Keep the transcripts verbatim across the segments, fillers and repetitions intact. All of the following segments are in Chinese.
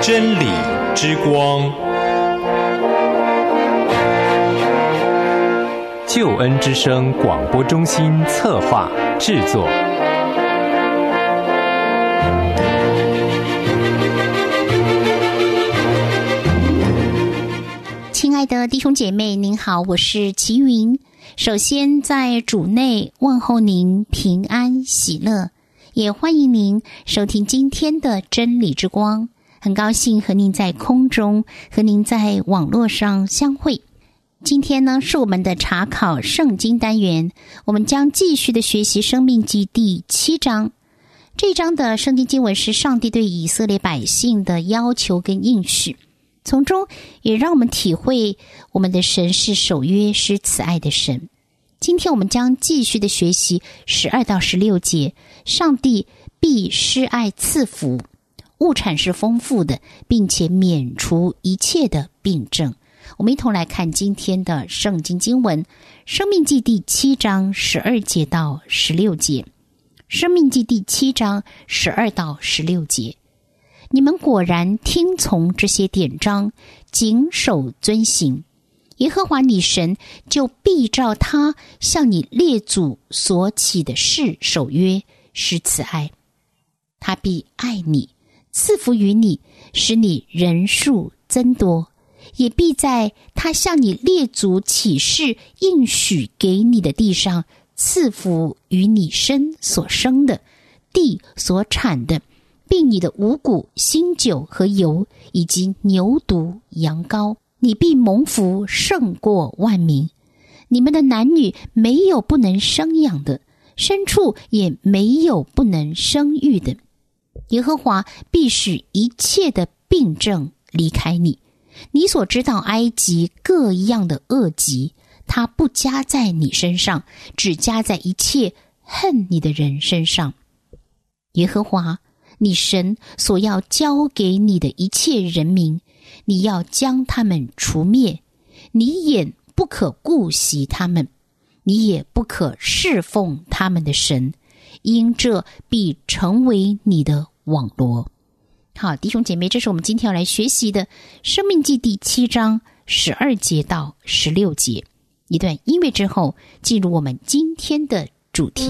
真理之光，救恩之声广播中心策划制作。 亲爱的弟兄姐妹，您好，我是齐云。首先在主内问候您平安喜乐，也欢迎您收听今天的真理之光。很高兴和您在空中，和您在网络上相会。今天呢，是我们的查考圣经单元，我们将继续的学习申命记第七章。这一章的圣经经文是上帝对以色列百姓的要求跟应许，从中也让我们体会我们的神是守约是慈爱的神。今天我们将继续的学习十二到十六节，上帝必施爱赐福，物产是丰富的，并且免除一切的病症。我们一同来看今天的圣经经文，申命记第七章十二节到十六节。申命记第七章十二到十六节，你们果然听从这些典章，谨守遵行，耶和华你神就必照他向你列祖所起的事守约，施慈爱。他必爱你，赐福于你，使你人数增多，也必在他向你列祖起誓应许给你的地上赐福于你身所生的，地所产的，并你的五谷、新酒和油，以及牛犊、羊羔，你必蒙福胜过万民。你们的男女没有不能生养的，牲畜也没有不能生育的。耶和华必使一切的病症离开你，你所知道埃及各样的恶疾，他不加在你身上，只加在一切恨你的人身上。耶和华你神所要交给你的一切人民，你要将他们除灭，你眼不可顾惜他们，你也不可侍奉他们的神，因这必成为你的网罗。好，弟兄姐妹，这是我们今天要来学习的申命记第七章十二节到十六节。一段音乐之后，进入我们今天的主题。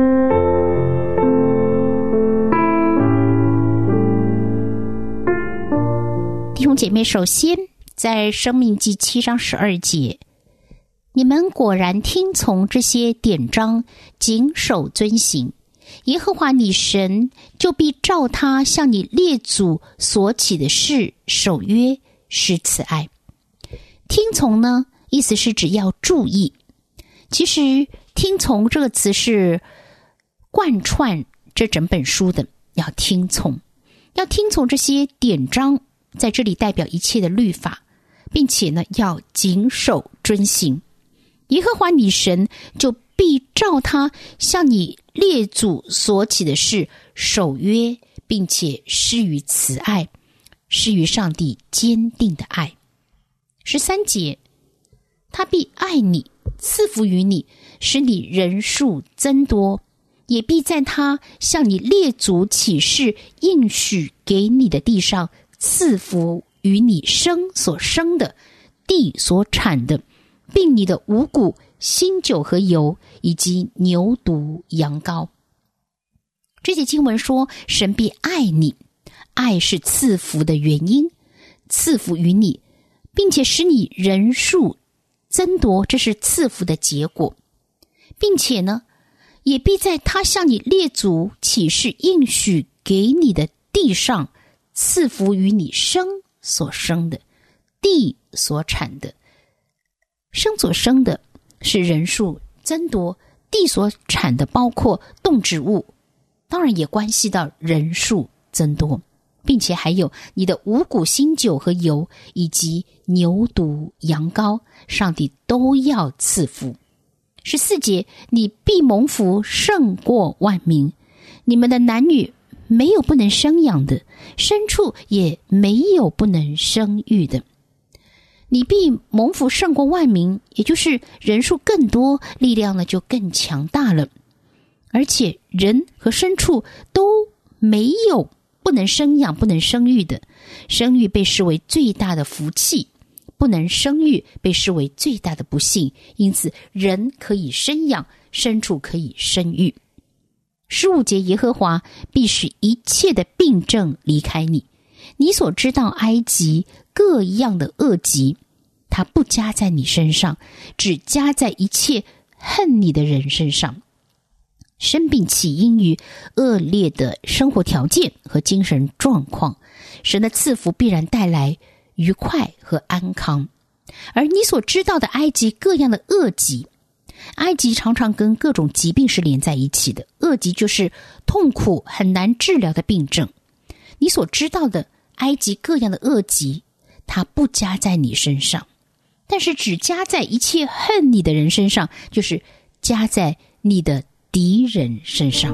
弟兄姐妹，首先在申命记七章十二节，你们果然听从这些典章，谨守遵行，耶和华你神就必照他向你列祖所起的事守约，施慈爱。听从呢，意思是只要注意。其实听从这个词是贯穿这整本书的，要听从，要听从这些典章，在这里代表一切的律法，并且呢要谨守遵行。耶和华你神就必照他向你列祖所起的事守约，并且施予慈爱，施予上帝坚定的爱。十三节，他必爱你，赐福于你，使你人数增多，也必在他向你列祖起誓应许给你的地上赐福于你生所生的，地所产的，并你的五谷、新酒和油，以及牛犊、羊羔。这些经文说，神必爱你，爱是赐福的原因，赐福于你，并且使你人数增多，这是赐福的结果，并且呢，也必在他向你列祖起誓应许给你的地上赐福于你生所生的，地所产的。生所生的是人数增多，地所产的包括动植物，当然也关系到人数增多，并且还有你的五谷、新酒和油，以及牛犊、羊羔，上帝都要赐福。十四节，你必蒙福胜过万民，你们的男女没有不能生养的，牲畜也没有不能生育的。你必蒙福胜过万民，也就是人数更多，力量呢就更强大了。而且人和牲畜都没有不能生养、不能生育的，生育被视为最大的福气，不能生育被视为最大的不幸。因此，人可以生养，牲畜可以生育。十五节，耶和华必使一切的病症离开你，你所知道埃及各样的恶疾，他不加在你身上，只加在一切恨你的人身上。生病起因于恶劣的生活条件和精神状况，神的赐福必然带来愉快和安康。而你所知道的埃及各样的恶疾，埃及常常跟各种疾病是连在一起的，恶疾就是痛苦很难治疗的病症。你所知道的埃及各样的恶疾，它不加在你身上，但是只加在一切恨你的人身上，就是加在你的敌人身上。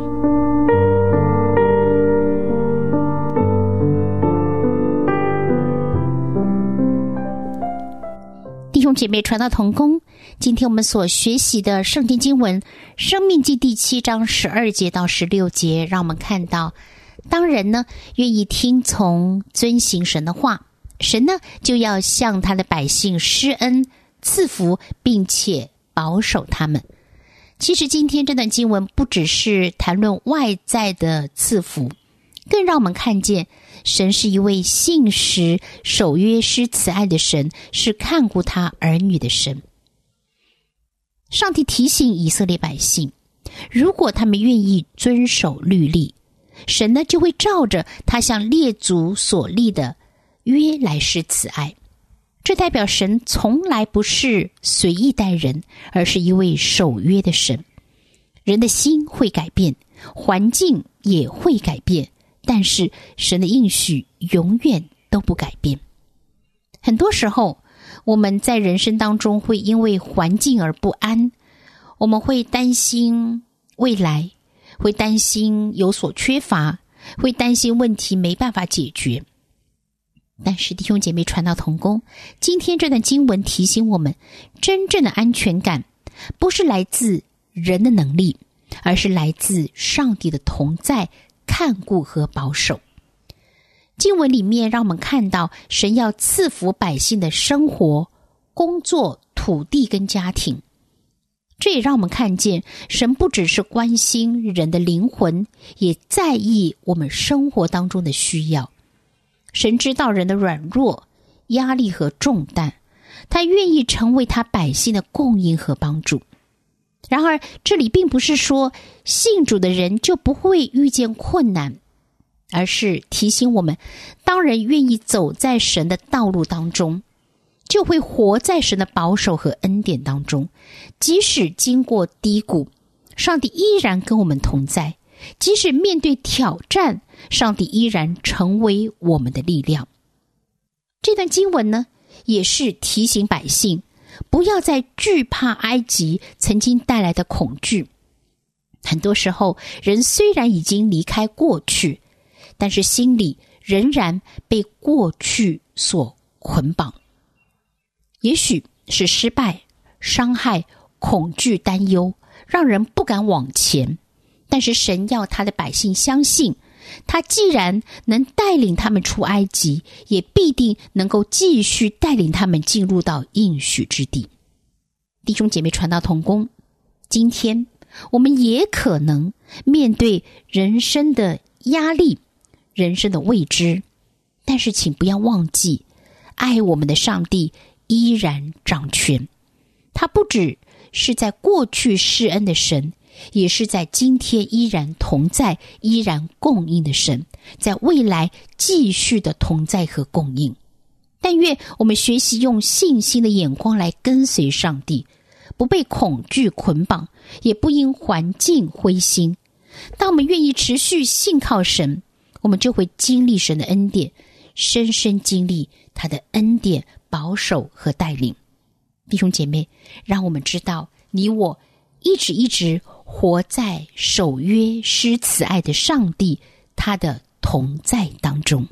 弟兄姐妹，传道同工，今天我们所学习的圣经经文生命记第七章十二节到十六节，让我们看到当人呢愿意听从遵行神的话，神呢就要向他的百姓施恩赐福，并且保守他们。其实今天这段经文不只是谈论外在的赐福，更让我们看见神是一位信实守约施慈爱的神，是看顾他儿女的神。上帝提醒以色列百姓，如果他们愿意遵守律例，神呢就会照着他向列祖所立的约来施慈爱。这代表神从来不是随意待人，而是一位守约的神。人的心会改变，环境也会改变，但是神的应许永远都不改变。很多时候，我们在人生当中会因为环境而不安，我们会担心未来，会担心有所缺乏，会担心问题没办法解决。但是弟兄姐妹，传道同工，今天这段经文提醒我们，真正的安全感不是来自人的能力，而是来自上帝的同在、看顾和保守。经文里面让我们看到神要赐福百姓的生活、工作、土地跟家庭。这也让我们看见神不只是关心人的灵魂，也在意我们生活当中的需要。神知道人的软弱、压力和重担，他愿意成为他百姓的供应和帮助。然而这里并不是说信主的人就不会遇见困难，而是提醒我们，当人愿意走在神的道路当中，就会活在神的保守和恩典当中。即使经过低谷，上帝依然跟我们同在，即使面对挑战，上帝依然成为我们的力量。这段经文呢，也是提醒百姓不要再惧怕埃及曾经带来的恐惧。很多时候，人虽然已经离开过去，但是心里仍然被过去所捆绑。也许是失败、伤害、恐惧、担忧，让人不敢往前。但是神要他的百姓相信，他既然能带领他们出埃及，也必定能够继续带领他们进入到应许之地。弟兄姐妹，传道同工，今天我们也可能面对人生的压力、人生的未知，但是请不要忘记，爱我们的上帝依然掌权。他不只是在过去施恩的神，也是在今天依然同在、依然供应的神，在未来继续的同在和供应。但愿我们学习用信心的眼光来跟随上帝，不被恐惧捆绑，也不因环境灰心。当我们愿意持续信靠神，我们就会经历神的恩典，深深经历他的恩典、保守和带领。弟兄姐妹，让我们知道，你我一直一直活在守约施慈爱的上帝他的同在当中。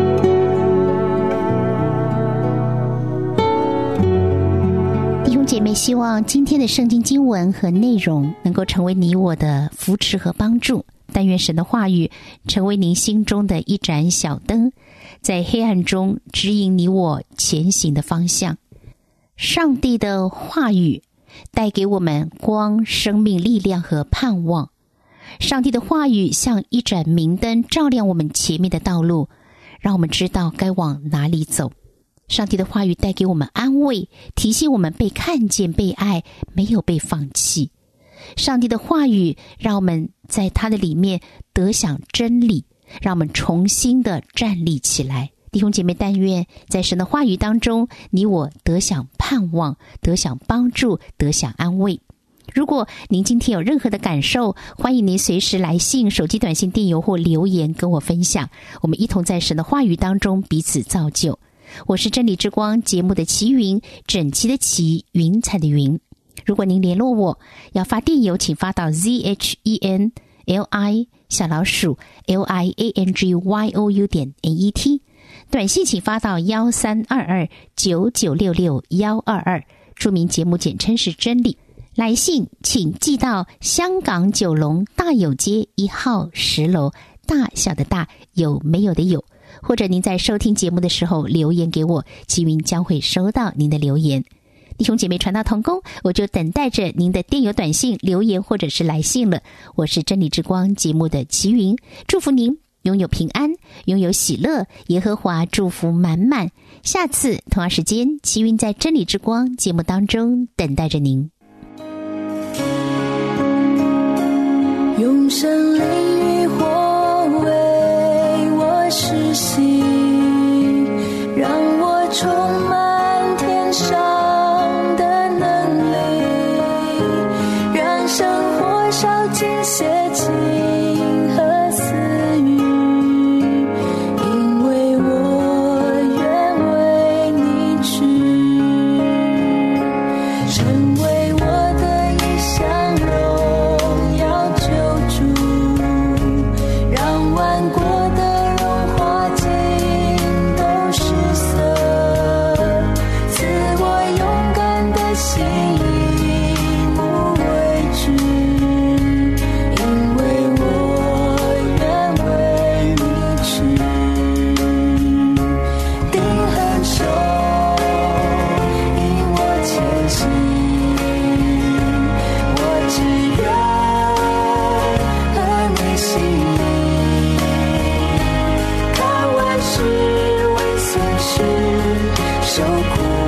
弟兄姐妹， 希望今天的圣经经文和内容能够成为你我的扶持和帮助。但愿神的话语成为您心中的一盏小灯，在黑暗中指引你我前行的方向。上帝的话语带给我们光、生命、力量和盼望。上帝的话语像一盏明灯，照亮我们前面的道路，让我们知道该往哪里走。上帝的话语带给我们安慰，提醒我们被看见、被爱，没有被放弃。上帝的话语让我们在他的里面得享真理，让我们重新的站立起来。弟兄姐妹，但愿在神的话语当中，你我得享盼望，得享帮助，得享安慰。如果您今天有任何的感受，欢迎您随时来信、手机短信、电邮或留言跟我分享，我们一同在神的话语当中彼此造就。我是真理之光节目的齐云，整齐的齐，云彩的云。如果您联络我，要发电邮，请发到 z h e n l i 小老鼠 l i a n g y o u 点 n e t， 短信请发到一三二二九九六六一二二，注明节目简称是真理。来信请寄到香港九龙大有街一号十楼，大小的大，有没有的有。或者您在收听节目的时候留言给我，齐云将会收到您的留言。弟兄姐妹传道同工，我就等待着您的电邮、短信、留言或者是来信了。我是真理之光节目的齐云，祝福您拥有平安，拥有喜乐，耶和华祝福满满。下次同样时间，齐云在真理之光节目当中等待着您。 用神灵与火为我施洗，让我充满天上的能力，让生活烧尽邪情和私欲，因为我愿为你去，成为我的一项荣耀救主，让万国的荣华尽都失色，赐我勇敢的心，以无畏惧，因为我愿为你去，定恒守，引我前行，我只愿合你心意，看万事为损失，受苦